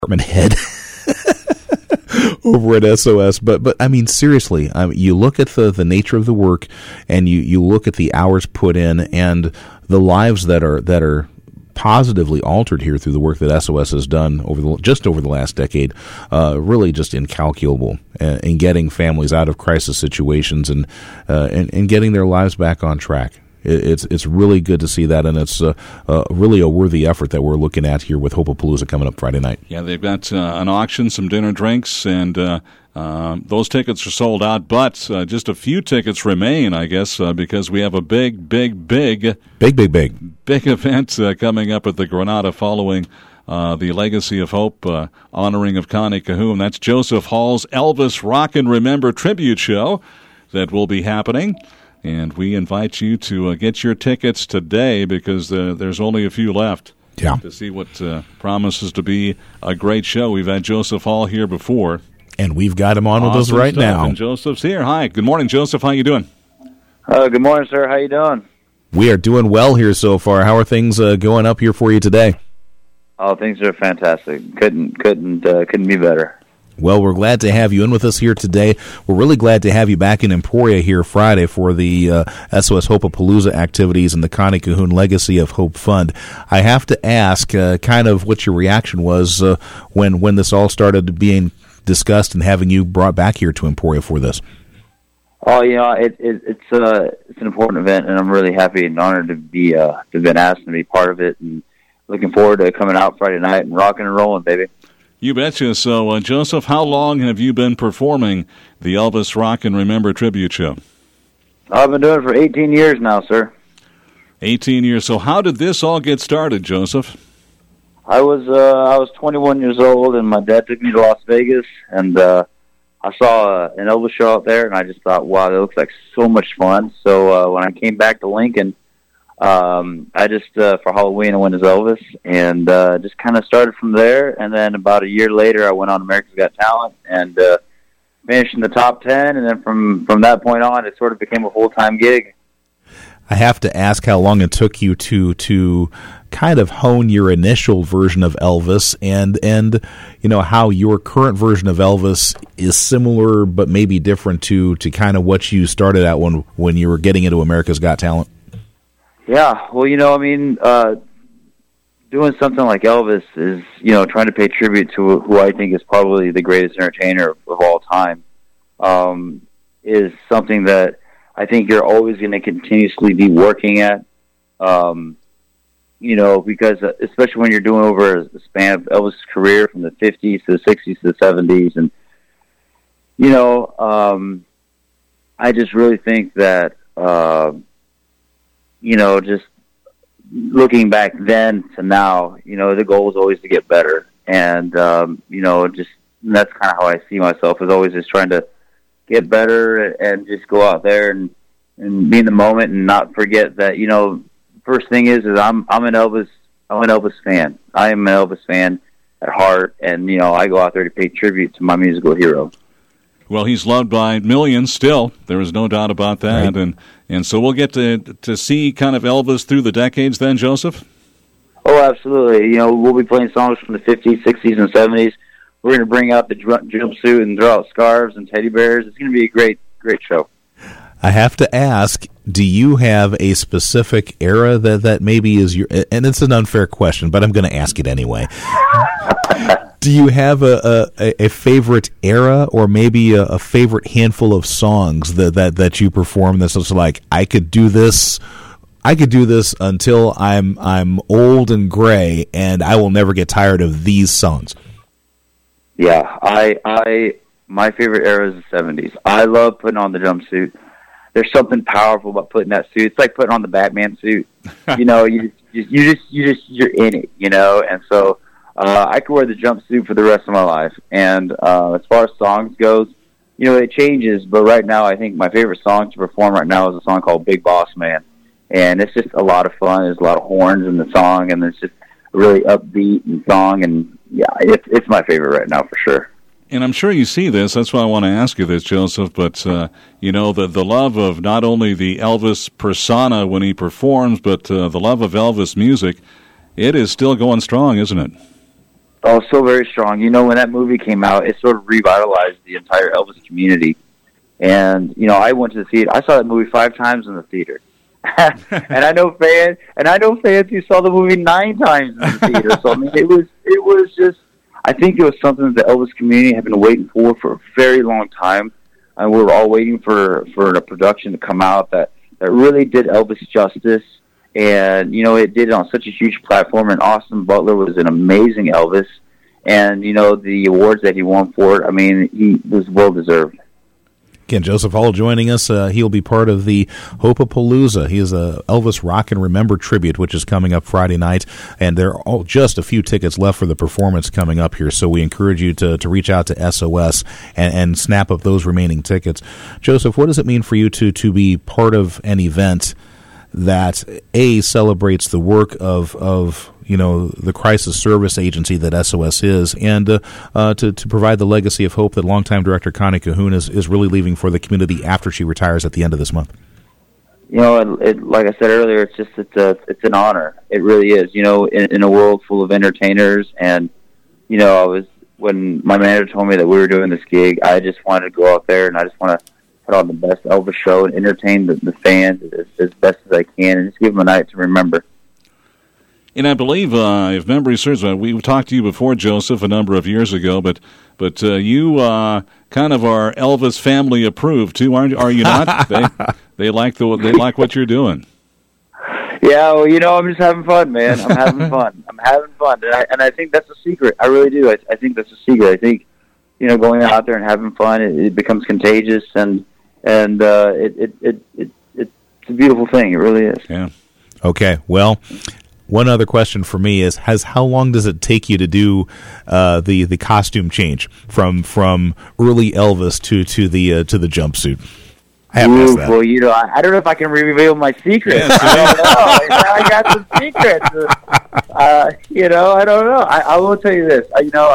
department head over at SOS. But I mean, seriously, you look at the nature of the work, and you look at the hours put in, and the lives that are positively altered here through the work that SOS has done over the last decade, really just incalculable in getting families out of crisis situations and getting their lives back on track. It's really good to see that, and it's really a worthy effort that we're looking at here with Hope-A-Palooza coming up Friday night. Yeah, they've got an auction, some dinner, drinks, and those tickets are sold out, but just a few tickets remain, I guess, because we have a big event coming up at the Granada following the Legacy of Hope honoring of Connie Cahoon. That's Joseph Hall's Elvis Rock and Remember tribute show that will be happening. And we invite you to get your tickets today because there's only a few left to see what promises to be a great show. We've had Joseph Hall here before. And we've got him on with us right now. And Joseph's here. Hi. Good morning, Joseph. How you doing? Good morning, sir. How you doing? We are doing well here so far. How are things going up here for you today? Oh, things are fantastic. Couldn't be better. Well, we're glad to have you in with us here today. We're really glad to have you back in Emporia here Friday for the SOS Hope-A-Palooza activities and the Connie Cahoon Legacy of Hope Fund. I have to ask kind of what your reaction was when this all started being discussed and having you brought back here to Emporia for this. Oh, it's an important event, and I'm really happy and honored to have been asked to be part of it, and looking forward to coming out Friday night and rocking and rolling, baby. You betcha. So, Joseph, how long have you been performing the Elvis Rock and Remember tribute show? I've been doing it for 18 years now, sir. 18 years. So how did this all get started, Joseph? I was 21 years old, and my dad took me to Las Vegas, and I saw an Elvis show out there, and I just thought, wow, that looks like so much fun. So when I came back to Lincoln, I just, for Halloween, I went as Elvis, and just kind of started from there. And then about a year later, I went on America's Got Talent and finished in the top 10. And then from that point on, it sort of became a full-time gig. I have to ask how long it took you to kind of hone your initial version of Elvis, and how your current version of Elvis is similar but maybe different to kind of what you started out when you were getting into America's Got Talent. Yeah, well, doing something like Elvis is, trying to pay tribute to who I think is probably the greatest entertainer of all time, is something that I think you're always going to continuously be working at, because especially when you're doing over a span of Elvis' career from the 50s to the 60s to the 70s. And, I just really think that, just looking back then to now, the goal is always to get better. And, and that's kind of how I see myself, is always just trying to get better and just go out there and be in the moment and not forget that, first thing is I'm an Elvis fan. I am an Elvis fan at heart, and, I go out there to pay tribute to my musical hero. Well, he's loved by millions still. There is no doubt about that. Right. And so we'll get to see kind of Elvis through the decades then, Joseph? Oh, absolutely. We'll be playing songs from the 50s, 60s, and 70s. We're going to bring out the jumpsuit and throw out scarves and teddy bears. It's going to be a great, great show. I have to ask, do you have a specific era that maybe is your, and it's an unfair question, but I'm going to ask it anyway. Do you have a favorite era, or maybe a favorite handful of songs that you perform that's just like, I could do this until I'm old and gray, and I will never get tired of these songs? Yeah, my favorite era is the 70s. I love putting on the jumpsuit. There's something powerful about putting that suit. It's like putting on the Batman suit. You're in it, and so I could wear the jumpsuit for the rest of my life. And as far as songs goes, it changes, but right now I think my favorite song to perform right now is a song called Big Boss Man. And it's just a lot of fun. There's a lot of horns in the song, and it's just a really upbeat song, and yeah, it's my favorite right now for sure. And I'm sure you see this. That's why I want to ask you this, Joseph. But, the love of not only the Elvis persona when he performs, but the love of Elvis music, it is still going strong, isn't it? Oh, so very strong. You know, when that movie came out, it sort of revitalized the entire Elvis community. And, you know, I went to the theater. I saw that movie 5 times in the theater. and I know fans who saw the movie 9 times in the theater. So I mean, it was just, I think it was something that the Elvis community had been waiting for a very long time, and we were all waiting for a production to come out that really did Elvis justice. And you know, it did it on such a huge platform. And Austin Butler was an amazing Elvis, and you know, the awards that he won for it, I mean, he was well deserved. Again, Joseph Hall joining us. He'll be part of the Hope-A-Palooza. He is a Elvis Rock and Remember tribute, which is coming up Friday night, and there are just a few tickets left for the performance coming up here. So we encourage you to reach out to SOS and snap up those remaining tickets. Joseph, what does it mean for you to be part of an event that celebrates the work of you know, the crisis service agency that SOS is, and to provide the legacy of hope that longtime director Connie Cahoon is really leaving for the community after she retires at the end of this month? You know, like I said earlier, it's an honor. It really is. You know, in a world full of entertainers, and you know, when my manager told me that we were doing this gig, I just wanted to go out there and I just want to put on the best Elvis show and entertain the fans as best as I can, and just give them a night to remember. And I believe, if memory serves, we talked to you before, Joseph, a number of years ago. But you kind of are Elvis family approved too, are you not? they like what you're doing. Yeah, well, you know, I'm just having fun, man. I'm having fun. And I think that's a secret. I really do. I think that's a secret. I think, you know, going out there and having fun, it becomes contagious, and it's a beautiful thing. It really is. Yeah. Okay. Well, one other question for me is: how long does it take you to do the costume change from early Elvis to the jumpsuit? I have to ask that. Well, you know, I don't know if I can reveal my secrets. Yeah, I don't know. I got some secrets. You know, I don't know. I will tell you this. You know,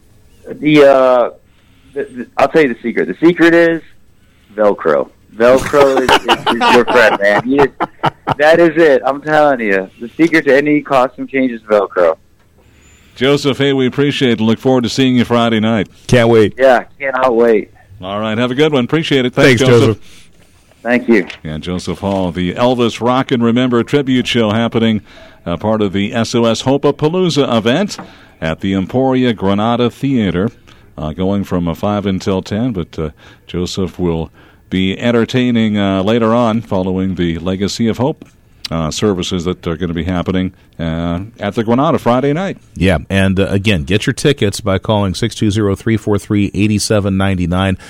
I'll tell you the secret. The secret is Velcro. Velcro is your friend, man. That is it. I'm telling you. The secret to any costume change is Velcro. Joseph, hey, we appreciate it. Look forward to seeing you Friday night. Can't wait. Yeah, cannot wait. All right, have a good one. Appreciate it. Thanks Joseph. Thank you. Yeah, Joseph Hall, the Elvis Rock and Remember tribute show happening, part of the SOS Hope-A-Palooza event at the Emporia Granada Theater, going from 5 until 10. But Joseph will be entertaining later on following the Legacy of Hope services that are going to be happening at the Granada Friday night. Yeah, and again, get your tickets by calling 620-343-8799.